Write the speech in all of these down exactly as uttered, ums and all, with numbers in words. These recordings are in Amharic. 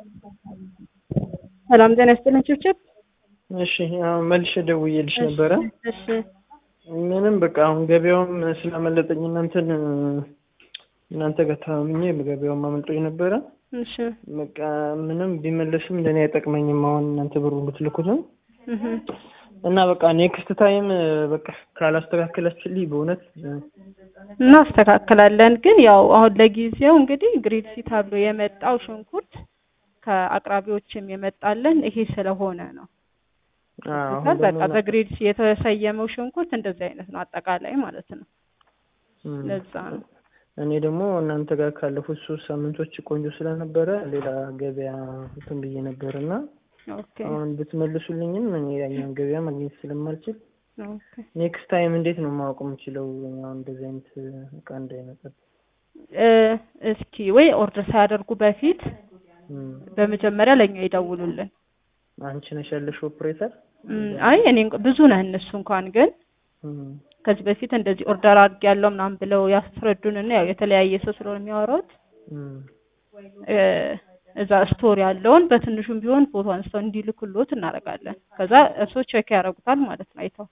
ሰላም ጤና ይስጥልኝ ጭብጭብ። እሺ ያው መልሼ ደውዬልሽ ነበረ። እሺ ምንም በቃ አሁን ገበያውም ስላመለጠኝ እናንተን እናንተ ጋር ታምኜ ገበያውም አመልጦኝ ነበረ። እሺ በቃ ምንም ቢመለስም ለኔ አይጠቅመኝም አሁን እናንተ ብሩ ብትልኩትም እህ እና በቃ ኔክስት ታይም በቃ ካላስተካከላችሁልኝ በእውነት እናስተካክላለን። ግን ያው አሁን ለጊዜው እንግዲህ ግሪድ ሲ ተብሎ የመጣው ሽንኩርት ከአቅራቢዎችም የመጣልን ይሄ ስለሆነ ነው። አሁን በቃ በግሪድ ሲ የተሰየመው ሽንኩርት እንደዚህ አይነት ነው አጠቃላይ ማለት ነው። ለዛ ነው እኔ ደግሞ እናንተ ጋር ካለፉት ሶስት ሳምንቶች ቆንጆ ስለነበረ ሌላ ገበያ እንትን ብዬ ነበርና ኦኬ አሁን ብትመልሱልኝም እኔ ያኛውን ገበያ ማግኘት ስለማልችል ኦኬ ኔክስት ታይም እንዴት ነው ማወቅ የምችለው አሁን እንደዚህ አይነት እቃ እንዳይመጣ? እ እስኪ ወይ ኦርደር ሳያደርጉ በፊት በመጀመሪያ ለኛ ይደውሉልን። አንቺ ነሽ ያለሽ ኦፕሬተር? አይ እኔ ብዙ ነህ እነሱ እንኳን ግን ከዚህ በፊት እንደዚህ ኦርደር አድርግ ያለው ምናምን ብለው ያስረዱንና ያው የተለያየ ሰው ስለሆነ የሚያወሩት እ እዛ ስቶሪ ያለውን በትንሹም ቢሆን ፎቶ አንስተው እንዲልኩልዎት እናደርጋለን። ከዛ እሱ ቼክ ያደርጉታል ማለት ነው አይተው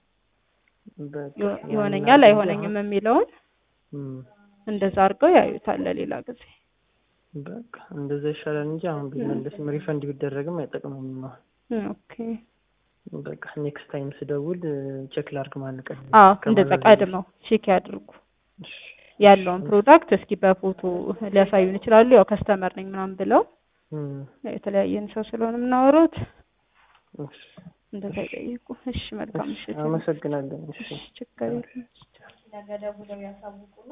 ይሆነኛል አይሆነኝም የሚለውን እንደዛ አድርገው ያዩታል ለሌላ ጊዜ። በቃ እንደዛ ይሻላል እንጂ አሁን ቢመለስም ሪፈንድ ቢደረግም አይጠቅምም። ኦኬ በቃ ኔክስት ታይም ስደውል ቼክ ላድርግ ማለት ነው። አዎ እንደዛ ቀድመው ቼክ ያድርጉ። ያለውን ፕሮዳክት እስኪ በፎቶ ሊያሳዩን ይችላሉ። ያው ከስተመር ነኝ ምናምን ብለው የተለያየን ሰው ስለሆነ የምናወሩት እንደዛ ይጠይቁ። እሺ መልካም እሺ አመሰግናለሁ። እሺ ችግር የለም።